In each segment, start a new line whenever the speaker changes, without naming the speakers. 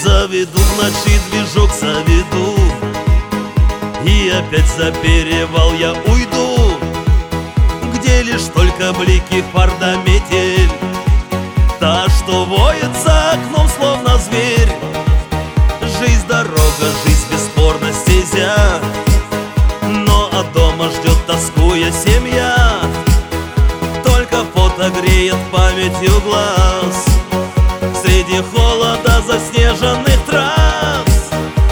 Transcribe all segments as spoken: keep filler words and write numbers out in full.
Заведу в ночи движок, заведу, и опять за перевал я уйду, где лишь только блики фар да метель, та, что воет за окном, словно зверь. Жизнь дорога, жизнь бесспорно стезя, но от дома ждет, тоскуя, семья. Только фото греет памятью глаз среди холода заснеженных трасс.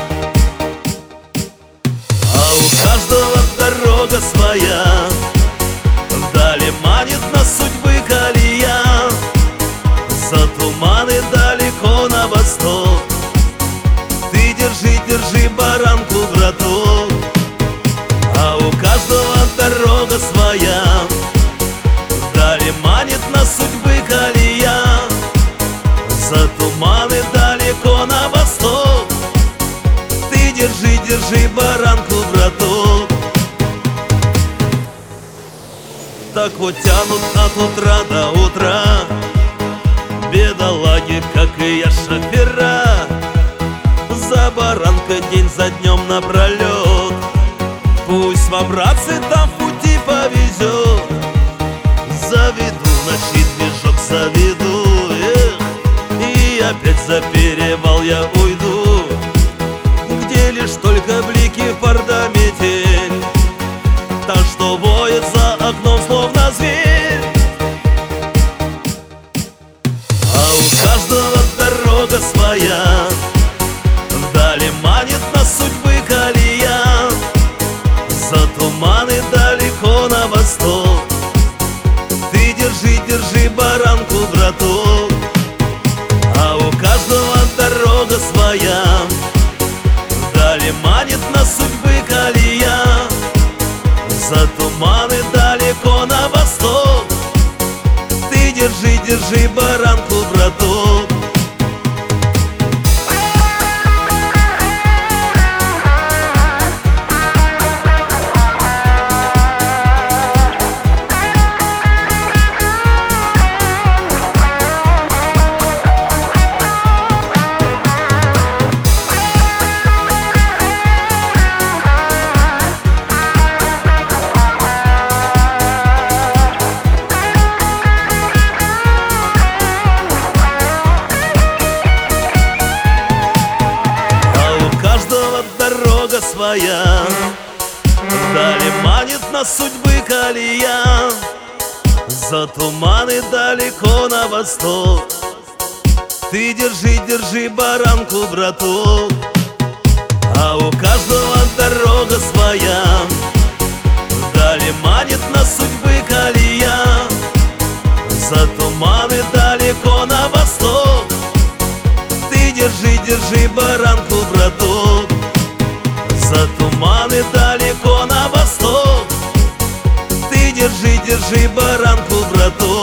А у каждого дорога своя, вдали манит нас судьбы колея. За туманы далеко на восток, ты держи, держи баранку, браток. А у каждого дорога своя, вдали манит нас судьбы колея. За туманы далеко на восток, ты держи, держи баранку, браток. Так вот тянут от утра до утра бедолаги, как и я, шофера. За баранкой день за днем напролет, пусть вам, братцы, там в пути повезет. Заведу в ночи движок, заведу, эх, и опять за перевал я уйду, где лишь только блики фар да метель, та, что воет за окном, словно зверь. А у каждого дорога своя, вдали манит нас судьбы колея. За туманы далеко на восток, ты держи, держи баранку, браток. А у каждого дорога своя, вдали манит нас судьбы колея. За туманы далеко на восток, ты держи, держи баранку, браток. Дорога своя, вдали манит нас судьбы колея. За туманы далеко на восток, ты держи, держи баранку, браток. А у каждого дорога своя, вдали манит нас судьбы колея. За туманы далеко на восток, ты держи, держи баранку, браток. За туманы далеко на восток, ты держи, держи баранку, браток.